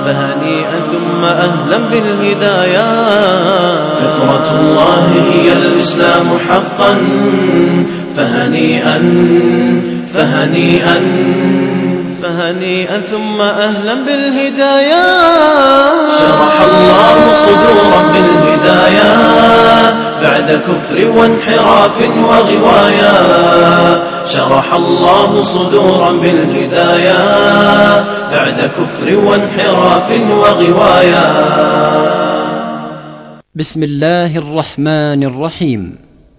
فهنيئا ثم أهلا بالهدايا. فطرة الله هي الإسلام حقا، فهنيئا فهنيئا فهنيئا ثم أهلا بالهدايا. شرح الله صدورا بالهدايا بعد كفر وانحراف وغوايا. شرح الله صدورا بالهدايا بعد كفر وانحراف وغوايا. بسم الله الرحمن الرحيم.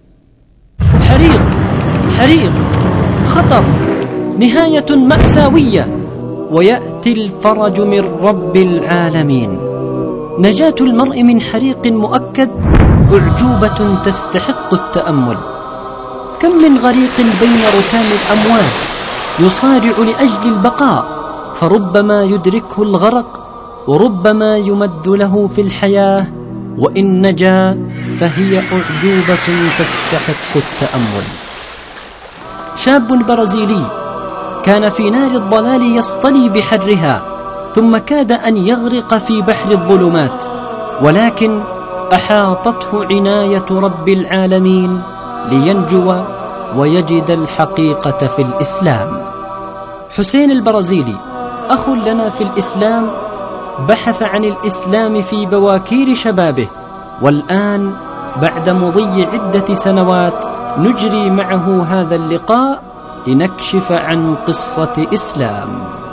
حريق خطر، نهاية مأساوية، ويأتي الفرج من رب العالمين. نجاة المرء من حريق مؤكد أعجوبة تستحق التأمل. كم من غريق بين ركام الأموات يصارع لأجل البقاء، فربما يدركه الغرق وربما يمد له في الحياة، وإن نجا فهي أعجوبة تستحق التأمل. شاب برازيلي كان في نار الضلال يصطلي بحرها، ثم كاد أن يغرق في بحر الظلمات، ولكن أحاطته عناية رب العالمين لينجو ويجد الحقيقة في الإسلام. حسين البرازيلي أخ لنا في الإسلام، بحث عن الإسلام في بواكير شبابه، والآن بعد مضي عدة سنوات نجري معه هذا اللقاء لنكشف عن قصة إسلام.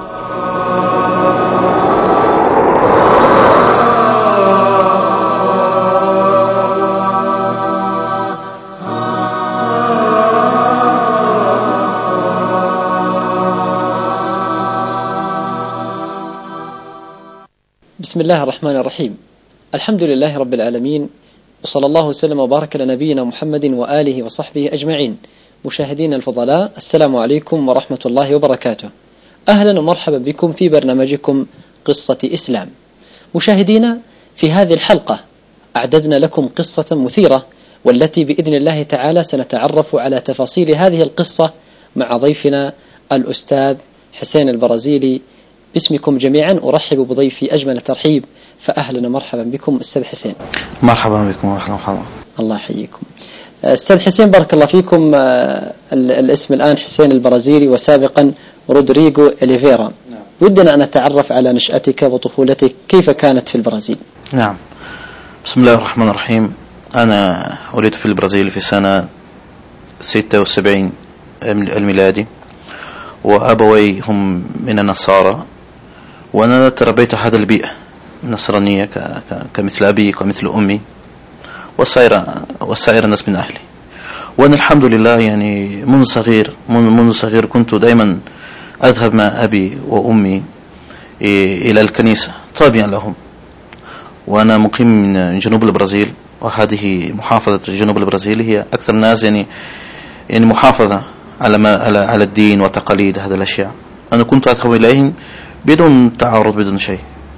بسم الله الرحمن الرحيم. الحمد لله رب العالمين، وصلى الله وسلم وبارك على نبينا محمد وآله وصحبه أجمعين. مشاهدين الفضلاء، السلام عليكم ورحمة الله وبركاته. أهلا ومرحبا بكم في برنامجكم قصة إسلام. مشاهدينا، في هذه الحلقة أعددنا لكم قصة مثيرة، والتي بإذن الله تعالى سنتعرف على تفاصيل هذه القصة مع ضيفنا الأستاذ حسين البرازيلي. باسمكم جميعا أرحب بضيفي أجمل ترحيب، فأهلا ومرحبا بكم أستاذ حسين. مرحبا بكم ورحمة الله. الله يحييكم أستاذ حسين، بارك الله فيكم. الاسم الآن حسين البرازيلي، وسابقا رودريغو إليفيرا. ودنا أن نتعرف على نشأتك وطفولتك، كيف كانت في البرازيل؟ نعم، بسم الله الرحمن الرحيم. أنا ولدت في البرازيل في سنة 76 الميلادي، وأبوي هم من النصارى، وأنا تربيت هذا البيئة النصرانية كمثل أبي ومثل أمي وسائر الناس من أهلي. وأنا الحمد لله يعني منذ صغير كنت دائما أذهب مع أبي وأمي إلى الكنيسة طابعا لهم. وأنا مقيم من جنوب البرازيل، وهذه محافظة جنوب البرازيل هي أكثر الناس يعني محافظة على الدين وتقاليد هذا الأشياء. أنا كنت أذهب إليهم بدون تعارض بدون شيء،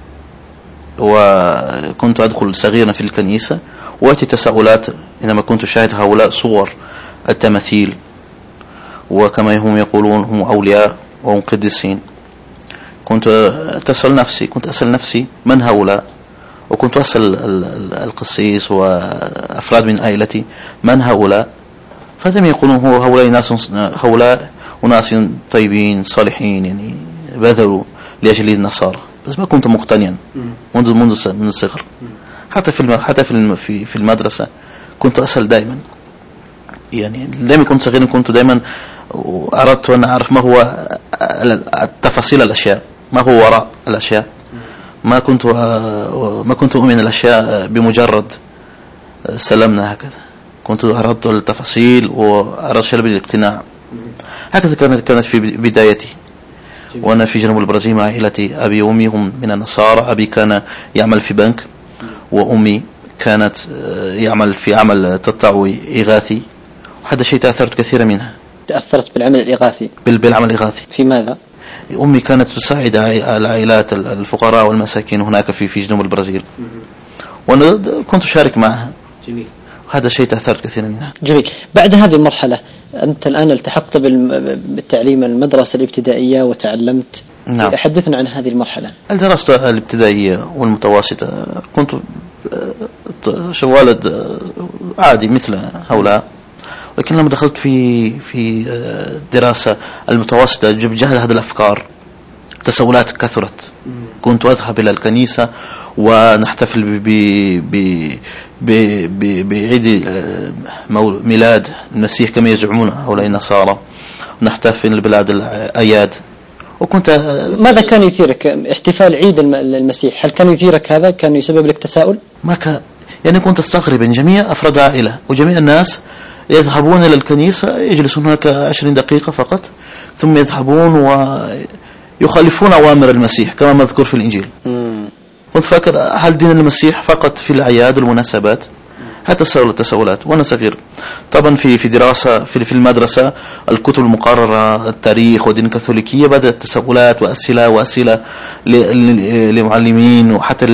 وكنت أدخل صغيرا في الكنيسة وأتي تساؤلات إنما كنت أشاهد هؤلاء صور التماثيل، وكما هم يقولون هم أولياء وهم قديسين. كنت أسأل نفسي من هؤلاء، وكنت أسأل القسيس وأفراد من عائلتي من هؤلاء، فهم يقولون هؤلاء أناس طيبين صالحين يعني بذلوا لأجل النصارى. بس ما كنت مقتنعا منذ الصغر. حتى في المدرسة كنت أسأل دائما، يعني لما كنت صغير كنت دائما أردت أن أعرف ما هو تفاصيل الأشياء، ما هو وراء الأشياء. ما كنت أؤمن الأشياء بمجرد سلمنا هكذا. كنت أردت التفاصيل وأردت شلب الاقتناع. هكذا كانت في بدايتي، وأنا في جنوب البرازيل مع عائلتي. أبي وأمي هم من النصارى. أبي كان يعمل في بنك، وأمي كانت يعمل في عمل تطوعي إغاثي، وهذا شيء تأثرت كثيرا منها. تأثرت بالعمل الإغاثي؟ بالعمل الإغاثي. في ماذا؟ أمي كانت تساعد العائلات الفقراء والمساكين هناك في جنوب البرازيل، وأنا كنت أشارك معها. جميل. هذا شيء تأثرت كثيرا منه. جميل. بعد هذه المرحلة أنت الآن التحقت بالتعليم المدرسة الابتدائية وتعلمت. نعم. حدثنا عن هذه المرحلة. الدراسة الابتدائية والمتوسطة كنت شوالد عادي مثل هؤلاء، ولكن لما دخلت في دراسة المتوسطة بجهد هذه الأفكار تساؤلات كثرت. كنت أذهب إلى الكنيسة ونحتفل بعيد ميلاد المسيح كما يزعمون هؤلاء النصارى، ونحتفل بلاد الأعياد. وكنت ماذا كان يثيرك احتفال عيد المسيح؟ هل كان يثيرك هذا؟ كان يسبب لك تساؤل؟ ما كان، يعني كنت أستغرب أن جميع أفراد عائلة وجميع الناس يذهبون إلى الكنيسة، يجلسون هناك 20 دقيقة فقط ثم يذهبون ويخالفون أوامر المسيح كما مذكور في الإنجيل. كنت فاكر هل دين المسيح فقط في الأعياد والمناسبات؟ حتى التساؤلات وأنا صغير. طبعا في دراسة في المدرسة الكتب المقررة التاريخ والدين الكاثوليكية بدأت تساؤلات وأسئلة لمعلمين وحتى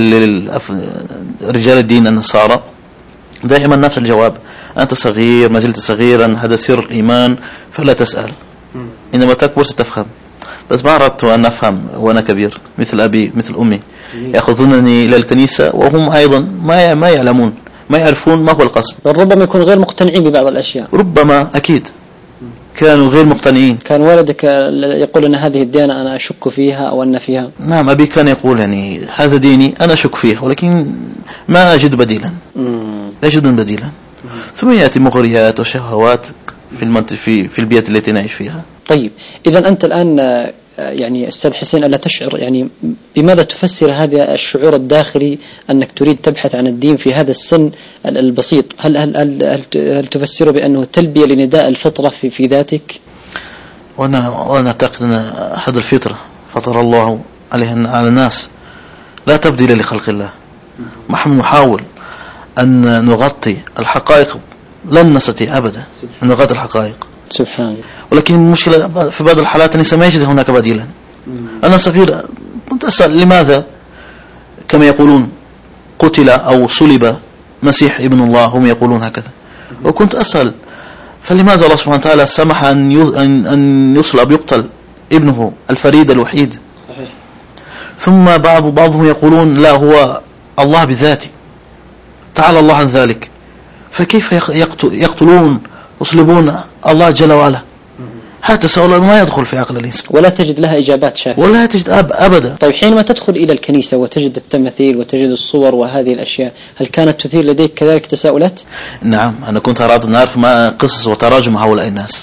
لرجال الدين النصارى، دائما نفس الجواب: أنت صغير، ما زلت صغيرا، هذا سر الإيمان فلا تسأل، إنما تكبر ستفهم. بس ما أردت أن أفهم وأنا كبير مثل أبي مثل أمي يأخذونني إلى الكنيسة وهم أيضا ما يعلمون، ما يعرفون ما هو القصد. ربما يكون غير مقتنعين ببعض الأشياء. ربما أكيد كانوا غير مقتنعين. كان والدك يقول أن هذه الديانة أنا أشك فيها أو أن فيها؟ نعم، أبي كان يقول يعني هذا ديني أنا أشك فيه، ولكن ما أجد بديلا. لا أجد بديلا. ثم يأتي مغريات وشهوات في البيئة التي نعيش فيها. طيب، إذا أنت الآن يعني أستاذ حسين ألا تشعر يعني بماذا تفسر هذا الشعور الداخلي أنك تريد تبحث عن الدين في هذا السن البسيط؟ هل تفسره بأنه تلبية لنداء الفطرة في ذاتك؟ وأنا أعتقد أن هذا الفطرة فطر الله على الناس لا تبديل لخلق الله. نحن نحاول أن نغطي الحقائق، لن نستطيع أبدا أن نغطي الحقائق. سبحان الله. ولكن المشكلة في بعض الحالات الإنسان ما يجد هناك بديلا. أنا صغير كنت أسأل لماذا كما يقولون قتل أو صلب مسيح ابن الله، هم يقولون هكذا، وكنت أسأل فلماذا الله سبحانه وتعالى سمح أن يصلب يقتل ابنه الفريد الوحيد؟ صحيح. ثم بعضهم يقولون لا، هو الله بذاته، تعالى الله عن ذلك، فكيف يقتلون يصلبون الله جل وعلا؟ هذا تساؤل ما يدخل في عقل الإنسان، ولا تجد لها إجابات شافية، ولا تجد أبدا. طيب، حينما تدخل إلى الكنيسة وتجد التماثيل وتجد الصور وهذه الأشياء، هل كانت تثير لديك كذلك تساؤلات؟ نعم، أنا كنت أراد أن أعرف ما قصص وتراجم هؤلاء الناس.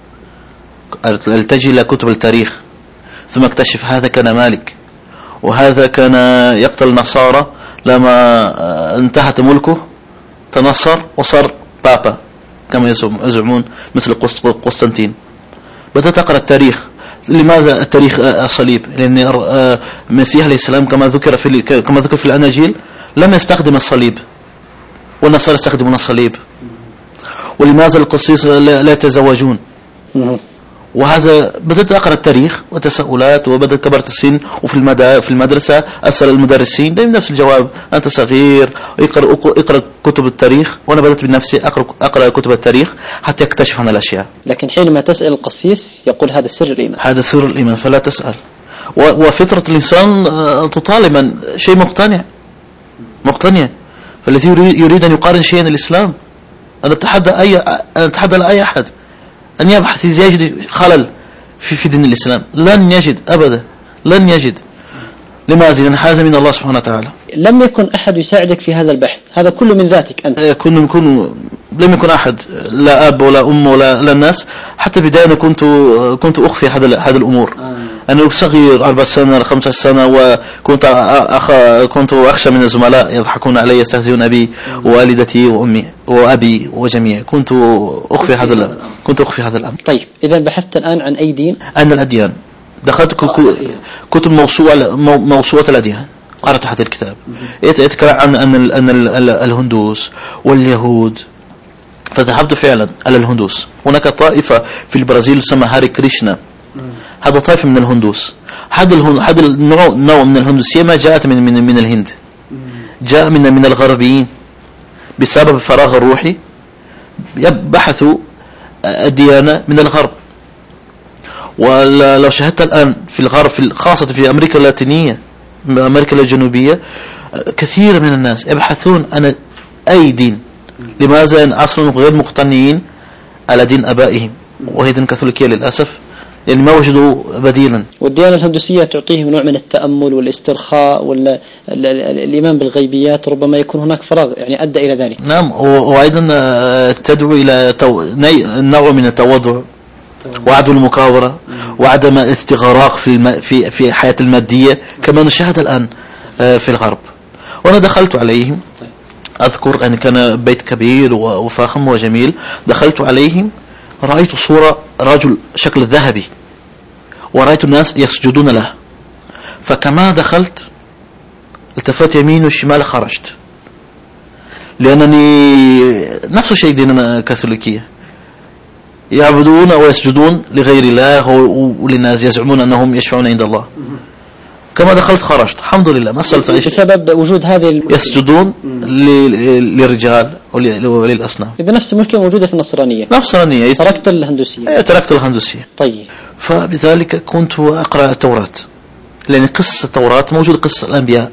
التجي إلى كتب التاريخ ثم اكتشف هذا كان مالك وهذا كان يقتل النصارى، لما انتهت ملكه تنصر وصار بابا كما يزعمون مثل قسطنطين. بدأت أقرأ التاريخ. لماذا التاريخ الصليب؟ لأن المسيح عليه السلام كما ذكر في الأناجيل لم يستخدم الصليب، والنصارى يستخدمون الصليب. ولماذا القسيس لا يتزوجون؟ وهذا بدأت أقرأ التاريخ وتساؤلات، وبدأت كبرت السن وفي المدرسة أسأل المدرسين دائما نفس الجواب: أنت صغير، اقرأ كتب التاريخ. وأنا بدأت بنفسي أقرأ كتب التاريخ حتى أكتشف عن الأشياء. لكن حينما تسأل القسيس يقول هذا سر الإيمان، هذا سر الإيمان فلا تسأل. وفطرة الإنسان تطالب من شيء مقتنع. فالذي يريد أن يقارن شيئا الإسلام، أنا أتحدى لأي أحد أن يبحث يجد خلل في دين الإسلام، لن يجد أبدا، لن يجد. لماذا؟ لأن هذا من الله سبحانه وتعالى. لم يكن أحد يساعدك في هذا البحث، هذا كله من ذاتك أنت. لم يكن أحد، لا أب ولا أم ولا الناس. حتى بداية كنت أخفي هذا الأمور. أنا صغير 4 سنة 15 سنة، وكنت أخشى من الزملاء يضحكون علي، يستهزئون أبي ووالدتي وأمي وأبي وجميع. كنت أخفي هذا الأمر. طيب، إذا بحثت الآن عن أي دين؟ عن الأديان. دخلت كتب موسوعة الأديان، قرأت هذا الكتاب يتكلم عن الهندوس واليهود. فذهبت فعلا على الهندوس. هناك طائفة في البرازيل تسمى هاري كريشنا، هذا طائفة من الهندوس. هذا النوع من الهندوسية ما جاءت من الهند، جاء من الغربيين، بسبب الفراغ الروحي بحثوا الديانة من الغرب. ولو شاهدت الآن في الغرب، خاصة في أمريكا اللاتينية، أمريكا الجنوبية، كثير من الناس يبحثون عن أي دين. لماذا؟ أن أصلا غير مقتنعين على دين أبائهم، وهي دين الكاثوليكية للأسف، يعني ما وجدوا بديلا. والديانة الهندوسية تعطيهم نوع من التأمل والاسترخاء والإيمان بالغيبيات، ربما يكون هناك فراغ يعني أدى إلى ذلك. نعم، وأيضا تدعو إلى نوع من التواضع وعدم المكابرة وعدم الاستغراق في الحياة المادية كما نشاهد الآن في الغرب. وأنا دخلت عليهم، أذكر أن كان بيت كبير وفاخم وجميل، دخلت عليهم رأيت صورة رجل شكل ذهبي، ورأيت الناس يسجدون له، فكما دخلت التفت يمين وشمال خرجت، لأنني نفس الشيء ديننا كاثوليكية، يعبدون ويسجدون لغير الله وللناس يزعمون أنهم يشفعون عند الله. كما دخلت خرجت، الحمد لله ما سألت أي شيء، بسبب وجود هذه يسجدون للرجال وللأصنام. إذا نفس المشكلة موجودة في النصرانية. نصرانية تركت الهندوسية. تركت الهندوسية. طيب. فبذلك كنت أقرأ التوراة، لأن قصة التوراة موجود قصة الأنبياء.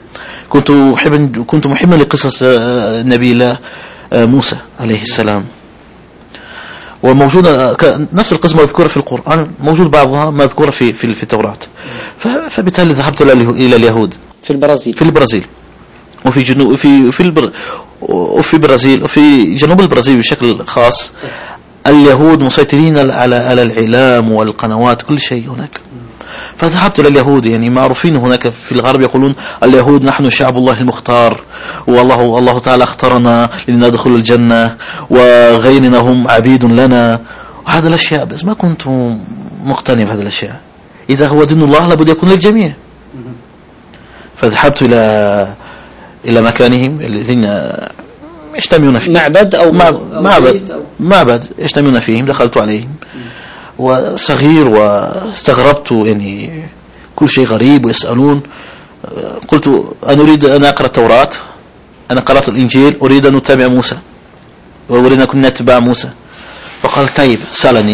كنت محبا لقصص نبي الله موسى عليه السلام، وموجودة نفس القصة مذكورة في القرآن، موجود بعضها مذكورة في التوراة. فبالتالي ذهبت إلى اليهود في البرازيل وفي جنوب وفي البرازيل وفي جنوب البرازيل بشكل خاص. اليهود مسيطرين على الإعلام والقنوات، كل شيء هناك. فذهبت إلى اليهود، يعني معروفين هناك في الغرب يقولون اليهود نحن شعب الله المختار، والله تعالى اختارنا لندخل الجنة، وغيرنا هم عبيد لنا، وهذا الأشياء. بس ما كنت مقتنع بهذه الأشياء. إذا هو دين الله لابد يكون للجميع. فذهبت إلى مكانهم الذين يجتمعون فيه، معبد أو معبد يجتمعون فيهم. دخلت عليهم وصغير واستغربت، يعني كل شيء غريب ويسألون. قلت أنا أريد أن أقرأ التوراة، أنا قرأت الإنجيل، أريد أن أتبع موسى وأريد أن أكون أتباع موسى. فقال طيب، سألني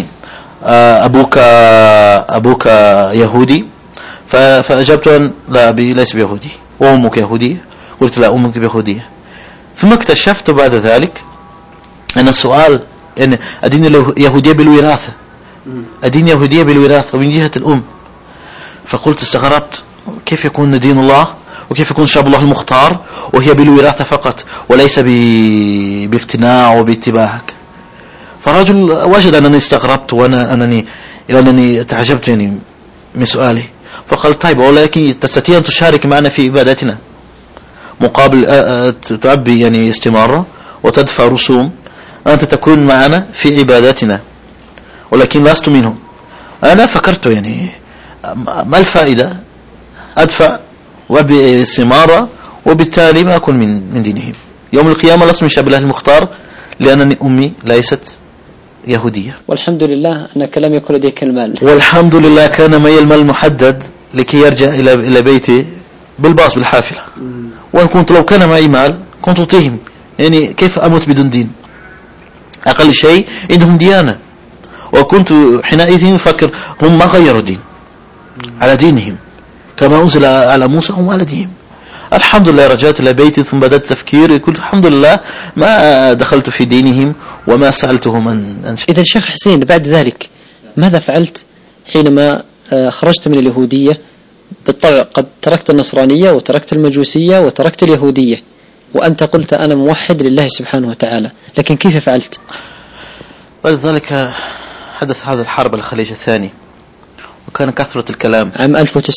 أبوك يهودي؟ فأجبت أن لا، أبي ليس بيهودي. وأمك يهودية؟ قلت لا، أمك بيهودية. ثم اكتشفت بعد ذلك أن السؤال يعني الدين اليهودية بالوراثة، الدين اليهودية بالوراثة ومن جهة الأم. فقلت استغربت، كيف يكون دين الله وكيف يكون شعب الله المختار وهي بالوراثة فقط وليس باقتناع وباتباعك؟ فرجل وجد أنني استغربت أنني تعجبت يعني من سؤالي. فقال طيب، ولكن تستطيع أن تشارك معنا في إبادتنا مقابل تعبي يعني استمارة وتدفع رسوم، أنت تكون معنا في عباداتنا ولكن لست منهم. أنا فكرت يعني ما الفائدة، أدفع وباستمارة وبالتالي ما أكون من دينهم. يوم القيامة لست من شعب الله المختار، لأنني أمي ليست يهودية. والحمد لله أنك لم يكن لديك المال. والحمد لله كان معي المال محدد لكي يرجع إلى بيتي بالباص بالحافلة. وإن كنت لو كان معي مال كنت أعطيهم، يعني كيف أموت بدون دين؟ أقل شيء عندهم ديانة. وكنت حينئذ أفكر هم ما غيروا دين، على دينهم كما أنزل على موسى هم على دينهم. الحمد لله رجعت إلى بيتي ثم بدأت تفكير، قلت الحمد لله ما دخلت في دينهم وما سألتهم أن إذا شيخ حسين بعد ذلك ماذا فعلت حينما خرجت من اليهودية؟ بالطبع قد تركت النصرانية وتركت المجوسية وتركت اليهودية، وأنت قلت أنا موحد لله سبحانه وتعالى، لكن كيف فعلت؟ بعد ذلك حدث هذا الحرب الخليج الثاني، وكان كثرة الكلام عام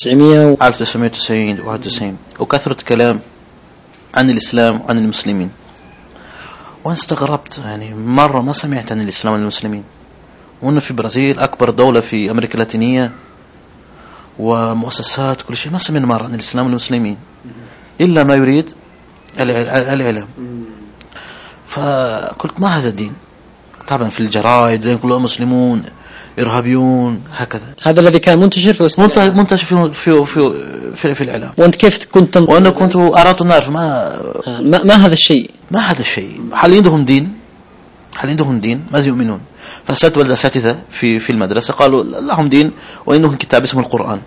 1990 91، وكثرة الكلام عن الإسلام وعن المسلمين. وأنا استغربت، يعني مرة ما سمعت عن الإسلام والمسلمين، وأنه في البرازيل أكبر دولة في أمريكا اللاتينية ومؤسسات كل شيء، ما سمعنا مرة عن الإسلام والمسلمين إلا ما يريد الإعلام. فقلت ما هذا الدين؟ طبعا في الجرائد يقولون مسلمون إرهابيون هكذا. هذا الذي كان منتشر في منتشر في الإعلام. وأنت كيف كنت؟ وأنا كنت أردت أن أعرف ما هذا الشيء؟ ما هذا الشيء؟ هل عندهم دين؟ ماذا يؤمنون؟ فسألت بعض الأساتذة في المدرسة قالوا لهم دين وإنهم كتاب اسمه القرآن.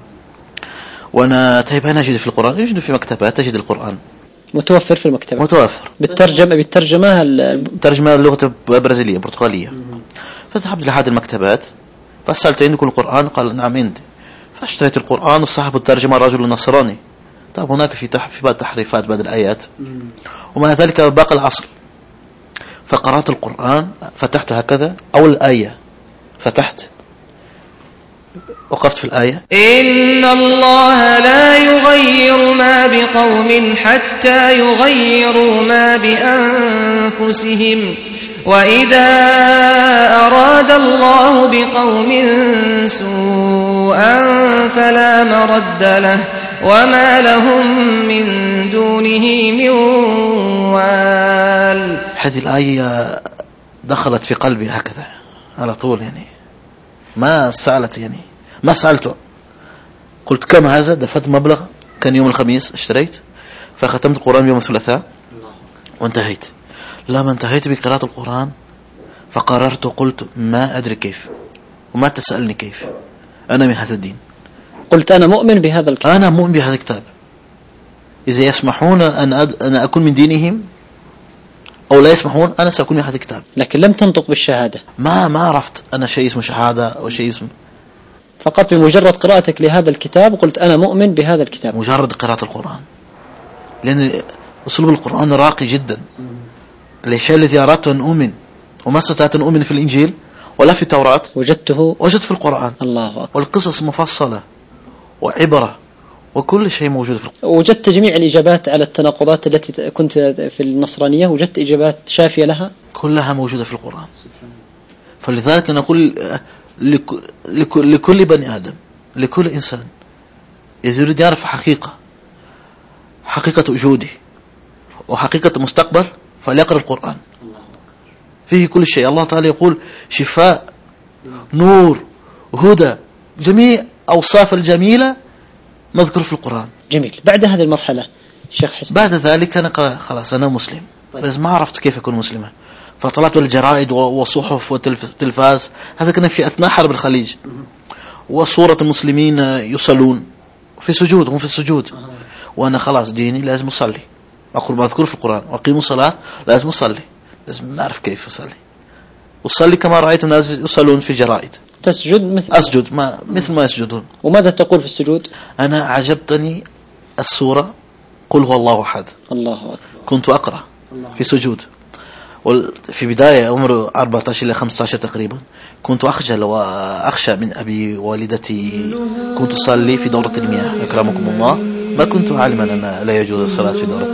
وأنا طيب أنا أجد في القرآن، يجد في مكتبات تجد القرآن متوفر في المكتبة، متوفر بالترجمة اللغة البرازيلية برتغالية. فذهبت لأحد المكتبات فسألت عندكم القرآن؟ قال نعم عندي. فاشتريت القرآن وصاحب الترجمة رجل نصراني. طيب هناك في بعض تحريفات بعض الآيات ومع ذلك باقي الأصل. فقرأت القرآن، فتحت هكذا أول آية، فتحت وقفت في الآية: إن الله لا يغير ما بقوم حتى يغيروا ما بأنفسهم وإذا أراد الله بقوم سوءا فلا مرد له وما لهم من دونه من وال. هذه الآية دخلت في قلبي هكذا على طول، يعني ما سألته. قلت كم هذا؟ دفعت مبلغ، كان يوم الخميس اشتريت، فختمت القرآن يوم الثلاثاء وانتهيت. لما انتهيت بقراءة القرآن فقررت وقلت ما أدري كيف وما تسألني كيف، أنا من هذا الدين. قلت أنا مؤمن بهذا الكتاب، أنا مؤمن بهذا الكتاب. إذا يسمحون أن أكون من دينهم أو لا يسمحون أنا سأكون من هذا الكتاب. لكن لم تنطق بالشهادة. ما عرفت أنا شيء اسمه شهادة أو شيء اسمه، فقط بمجرد قراءتك لهذا الكتاب قلت أنا مؤمن بهذا الكتاب. مجرد قراءة القرآن، لأن أسلوب القرآن راقي جدا. الشيء الذي أردت أن أؤمن وما استطعت أن أؤمن في الإنجيل ولا في التوراة وجدت في القرآن. الله أكبر. والقصص مفصلة وعبرة وكل شيء موجود في القرآن. وجدت جميع الإجابات على التناقضات التي كنت في النصرانية، وجدت إجابات شافية لها كلها موجودة في القرآن. فلذلك نقول لكل بني آدم، لكل إنسان إذا يريد يعرف حقيقة وجوده وحقيقة المستقبل فليقرأ القرآن، فيه كل شيء. الله تعالى يقول شفاء، نور، هدى، جميع أوصاف الجميلة مذكور في القرآن. جميل. بعد هذه المرحلة شيخ حسن، بعد ذلك أنا خلاص أنا مسلم. طيب. بس ما عرفت كيف أكون مسلما، فطلعت الجرائد وصحف وتلفاز. هذا كان في أثناء حرب الخليج، وصورة المسلمين يصلون في سجود، هم في السجود، وأنا خلاص ديني لازم أصلي، أقول ما أذكر في القرآن، وأقيم صلاة لازم أصلي، لازم نعرف كيف أصلي كما رأيت الناس يصلون في جرائد. تسجد أسجد مثل ما يسجدون. وماذا تقول في السجود؟ أنا عجبتني السورة قل هو الله أحد. الله أكبر. كنت أقرأ في سجود، في بداية عمر 14 إلى 15 تقريبا، كنت أخجل وأخشى من أبي والدتي. كنت أصلي في دورة المياه أكرمكم الله، ما كنت عالما أن لا يجوز الصلاة في دورة.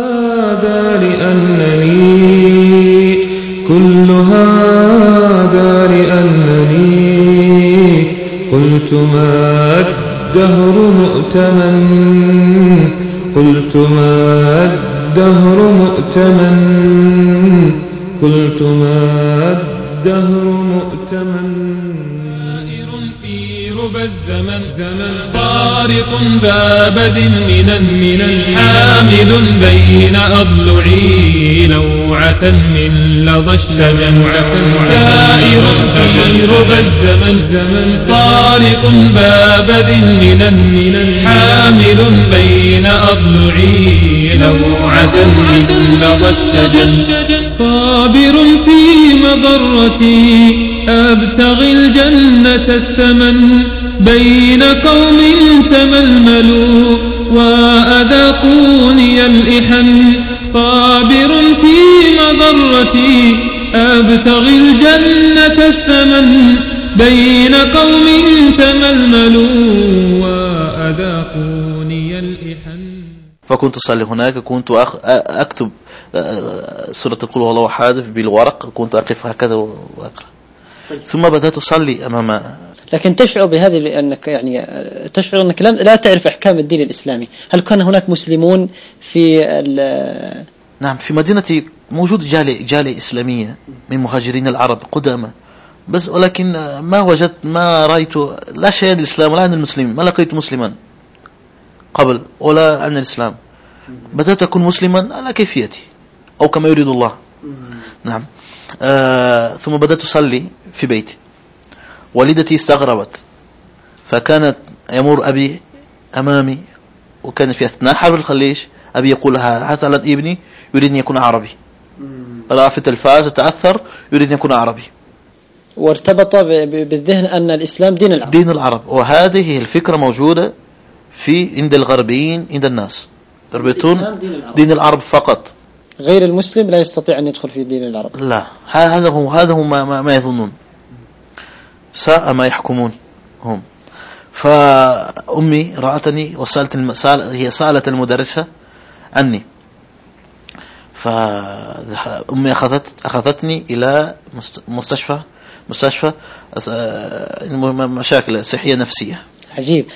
كل هذا لأنني قلت ما الدهر مؤتمن، قلت ما الدهر مؤتمن، قلت ما الدهر مؤتمن. في ربى الزمن صارق بابد من حامل بين أضلعي لوعة من لظى الشجن، سائر في ربى الزمن صارق بابد من حامل بين أضلعي لوعة من لظى الشجن، صابر في مضرتي أبتغي الجنة الثمن بين قوم تململوا وأذاقوني الإحن، صابر في مضرتي أبتغي الجنة الثمن بين قوم تململوا وأذاقوني الإحن. فكنت أصلي هناك، كنت أكتب سورة قل هو الله أحد بالورق، كنت أقف هكذا وأقرأ. ثم بدأت أصلي أمام. لكن تشعر بهذه لأنك يعني تشعر أنك لا تعرف أحكام الدين الإسلامي. هل كان هناك مسلمون في نعم، في مدينتي موجود جالية إسلامية من مهاجرين العرب قدامى، بس ولكن ما رأيت لا شيء عن الإسلام ولا عن المسلمين، ما لقيت مسلما قبل ولا عن الإسلام. بدأت أكون مسلما على كيفيتي، أو كما يريد الله. نعم. ثم بدأت أصلي في بيتي. والدتي استغربت، فكانت يمر أبي أمامي، وكان في أثناء حرب الخليج أبي يقول هذا ابني يريد أن يكون عربي، رأى في التلفاز تأثر يريد أن يكون عربي، وارتبط بالذهن أن الإسلام دين العرب. دين العرب. وهذه الفكرة موجودة في عند الغربيين، عند الناس يربطون دين العرب فقط، غير المسلم لا يستطيع أن يدخل في دين العرب. لا، هذا هو ما يظنون، ساء ما يحكمون هم. فأمي رأتني هي سألت المدرسة عنه، فأمي أخذتني إلى مستشفى مشاكل صحية نفسية. عجيب.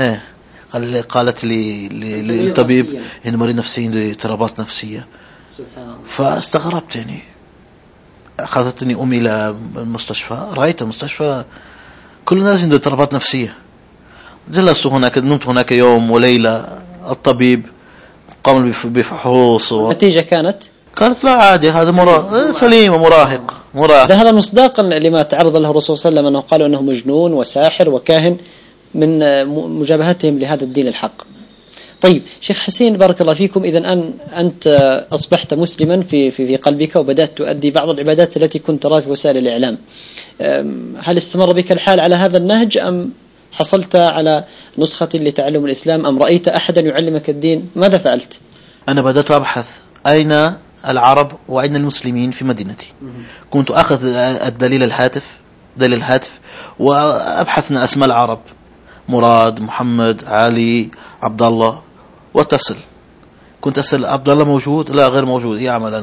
قالت لي للطبيب إن مريض نفسي عنده اضطرابات نفسية. سبحان الله. فاستغربت يعني. أخذتني أمي إلى المستشفى، رأيت المستشفى كل الناس عنده اضطرابات نفسية. جلست هناك، نمت هناك يوم وليلة. الطبيب قام بفحوص النتيجة كانت لا عادي، هذا سليم ومراهق. هذا مصداقا لما تعرض له الرسول صلى الله عليه وسلم، أنه قالوا أنه مجنون وساحر وكاهن من مجابهتهم لهذا الدين الحق. طيب شيخ حسين بارك الله فيكم، إذن أنت أصبحت مسلما في قلبك، وبدأت تؤدي بعض العبادات التي كنت تراها في وسائل الإعلام. هل استمر بك الحال على هذا النهج، أم حصلت على نسخة لتعلم الإسلام، أم رأيت أحدا يعلمك الدين؟ ماذا فعلت؟ أنا بدأت أبحث أين العرب وأين المسلمين في مدينتي. كنت أخذ دليل الهاتف وأبحث عن أسماء العرب، مراد، محمد، علي، عبد الله، واتصل. كنت أسأل عبد الله موجود؟ لا، غير موجود، يعمل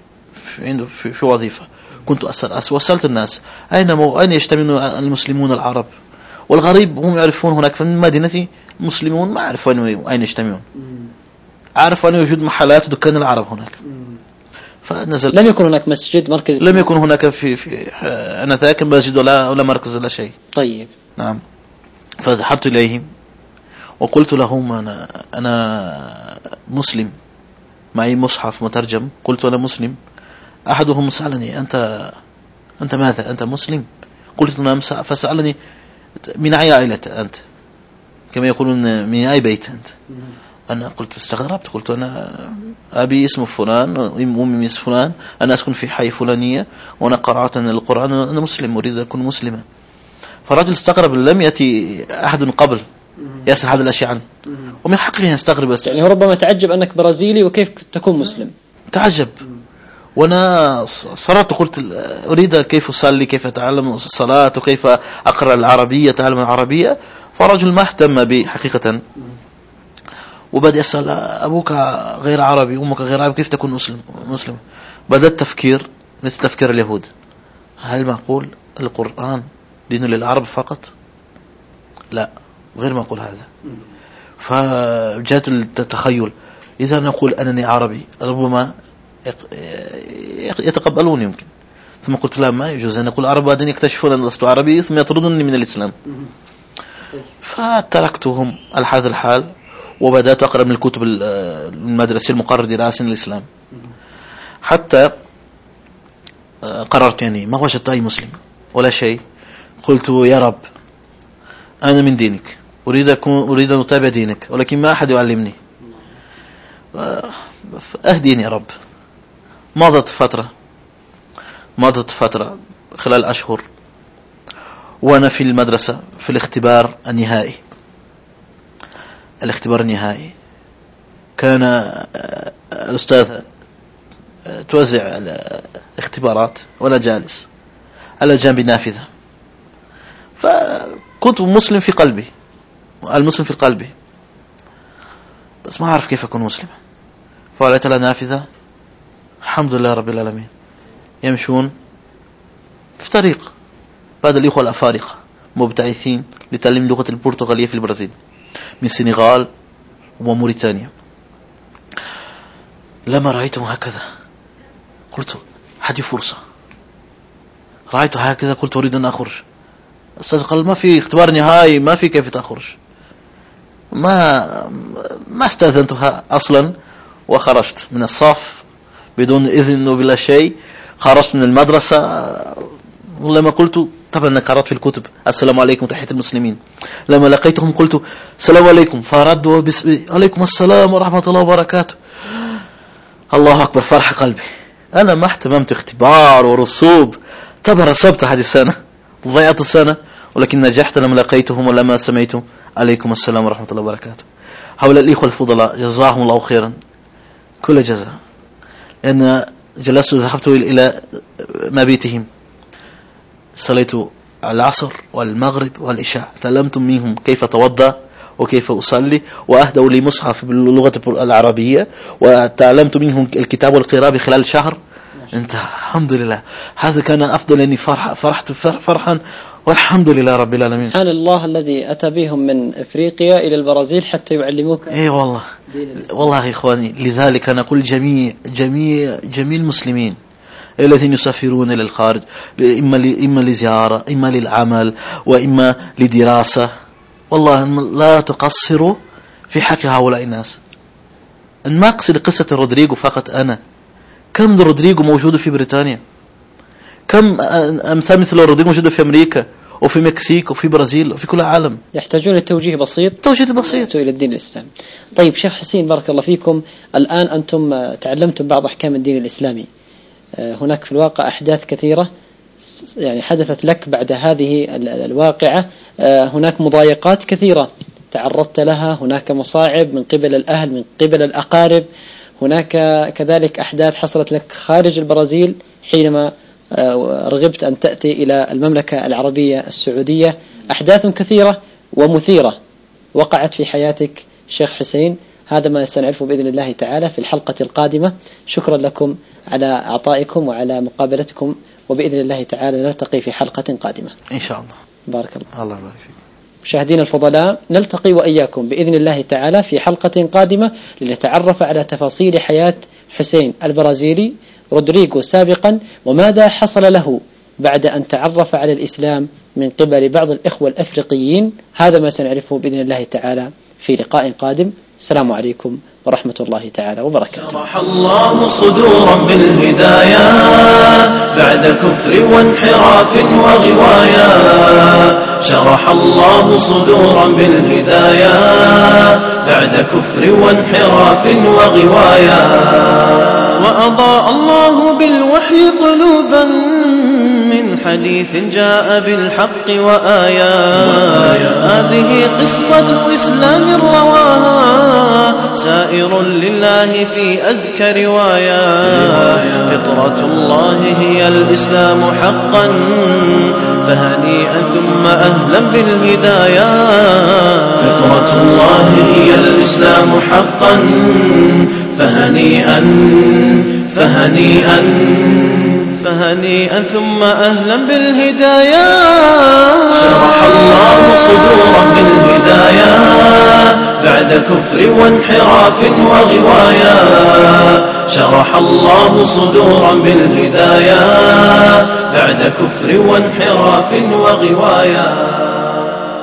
في وظيفة. كنت وصلت الناس أين يجتمعون المسلمون العرب. والغريب هم يعرفون هناك في مدينتي مسلمون، ما أعرفوا أين يجتمعون. أعرف أن يوجد محلات دكان العرب هناك. فنزل. لم يكن هناك مسجد مركز؟ لم يكن هناك في أنا ذاك مسجد ولا مركز ولا شيء. طيب. نعم. فذهبت إليهم وقلت لهم أنا مسلم، معي مصحف مترجم. قلت أنا مسلم. أحدهم سألني أنت ماذا؟ أنت مسلم؟ قلت نعم. فسألني من أي عائلة أنت، كما يقولون من أي بيت أنت. أنا قلت استغربت، قلت أنا أبي اسمه فلان، أمي اسم فلان، أنا أسكن في حي فلانية، وأنا قرأت القرآن، أنا مسلم، أريد أن أكون مسلما. فالرجل استغرب، لم يأتي أحد قبل يسأل هذه الأشياء عنه، ومن حقه يستغرب. يعني ربما تعجب أنك برازيلي وكيف تكون مسلم. تعجب. وأنا صرت قلت أريد كيف أصلي، كيف أتعلم الصلاة، وكيف أقرأ العربية، أتعلم العربية. فرجل ما اهتم بي حقيقة، وبدأ يسأل أبوك غير عربي، أمك غير عربي، كيف تكون مسلم؟ بدأت تفكير مثل تفكير اليهود، هل معقول القرآن دين للعرب فقط؟ لا، غير معقول هذا. فجاءت التخيل، إذا نقول أنني عربي ربما يتقبلون يمكن. ثم قلت لا، ما يجوز أن نقول عرب بعدين يكتشفون أن لست عربي ثم يطردني من الإسلام. فتركتهم على هذا الحال، وبدأت أقرأ من الكتب المدرسية المقرر دراسة الإسلام، حتى قررت يعني ما وجدت أي مسلم ولا شيء. قلت يا رب، أنا من دينك، أريد أن أتابع دينك، ولكن ما أحد يعلمني، أهديني يا رب. مضت فترة خلال أشهر، وأنا في المدرسة في الاختبار النهائي كان الأستاذ توزع الاختبارات وأنا جالس على جنب نافذة. فكنت مسلم في قلبي، المسلم في قلبي، بس ما أعرف كيف أكون مسلما. فعليت على نافذة، الحمد لله رب العالمين، يمشون في طريق بعد الإخوة الأفارقة مبتعثين لتعليم اللغة البرتغالية في البرازيل من السنغال وموريتانيا. لما رأيتهم هكذا قلت هذه فرصة. رأيت هكذا قلت أريد أن أخرج. أستاذ قال ما في اختبار نهائي، ما في كيف تخرج. ما استأذنتها أصلا، وخرجت من الصف بدون إذن وبلا شيء. خرجت من المدرسة ولما قلت طبعا قرأت في الكتب السلام عليكم تحية المسلمين، لما لقيتهم قلت السلام عليكم، فردوا عليكم السلام ورحمة الله وبركاته. الله أكبر، فرح قلبي. أنا ما اهتممت اختبار ورسوب. طبعا رسبت هذه السنة، ضيعت السنة، ولكن نجحت لما لقيتهم ولما سميتهم عليكم السلام ورحمة الله وبركاته. هؤلاء الإخوة الفضلاء جزاهم الله خيرا كل جزاء، لأن جلست ذهبت إلى مبيتهم، صليت العصر والمغرب والعشاء، تعلمت منهم كيف أتوضأ وكيف أصلي، وأهدوا لي مصحف باللغة العربية، وتعلمت منهم الكتاب والقراءة بخلال شهر. انت الحمد لله، هذا كان أفضل، أني فرحت فرحا، والحمد لله رب العالمين. سبحان الله الذي أتى بهم من إفريقيا إلى البرازيل حتى يعلموك. إيه والله، والله إخواني، لذلك أنا أقول جميع المسلمين الذين يسافرون إلى الخارج، إما لزيارة، إما للعمل، وإما لدراسة، والله لا تقصروا في حق هؤلاء الناس. أن ما أقصد قصة رودريغو فقط، أنا كم رودريغو موجود في بريطانيا، كم أمثال مثل رودريغو موجود في أمريكا وفي مكسيك وفي برازيل وفي كل العالم، يحتاجون التوجيه بسيط، توجيه بسيط إلى الدين الإسلامي. طيب شيخ حسين، بارك الله فيكم، الآن أنتم تعلمتم بعض أحكام الدين الإسلامي، هناك في الواقع أحداث كثيرة يعني حدثت لك بعد هذه الواقعة، هناك مضايقات كثيرة تعرضت لها، هناك مصاعب من قبل الأهل، من قبل الأقارب، هناك كذلك أحداث حصلت لك خارج البرازيل حينما رغبت أن تأتي إلى المملكة العربية السعودية. أحداث كثيرة ومثيرة وقعت في حياتك شيخ حسين، هذا ما سنعرفه بإذن الله تعالى في الحلقة القادمة. شكرا لكم على عطائكم وعلى مقابلتكم، وبإذن الله تعالى نلتقي في حلقة قادمة إن شاء الله. بارك الله. الله يبارك فيك. مشاهدينا الفضلاء، نلتقي وإياكم بإذن الله تعالى في حلقة قادمة لنتعرف على تفاصيل حياة حسين البرازيلي رودريغو سابقا، وماذا حصل له بعد أن تعرف على الإسلام من قبل بعض الإخوة الأفريقيين. هذا ما سنعرفه بإذن الله تعالى في لقاء قادم. السلام عليكم ورحمة الله تعالى وبركاته. شرح الله صدورا بالهداية بعد كفر وانحراف وغوايا، شرح الله صدورا بالهداية بعد كفر وانحراف وغوايا، وأضاء الله بالوحي قلوبا من حديث جاء بالحق وآيات. هذه قصة إسلام رواها سائر لله في أزكى روايات. فطرة الله هي الإسلام حقا، فهنيئا ثم أهلا بالهدايا. فطرة الله هي الإسلام حقا، فهنيئا ثم أهلا بالهدايا. شرح الله صدورا بالهدايا بعد كفر وانحراف وغوايا، شرح الله صدورا بالهدايا بعد كفر وانحراف وغوايا.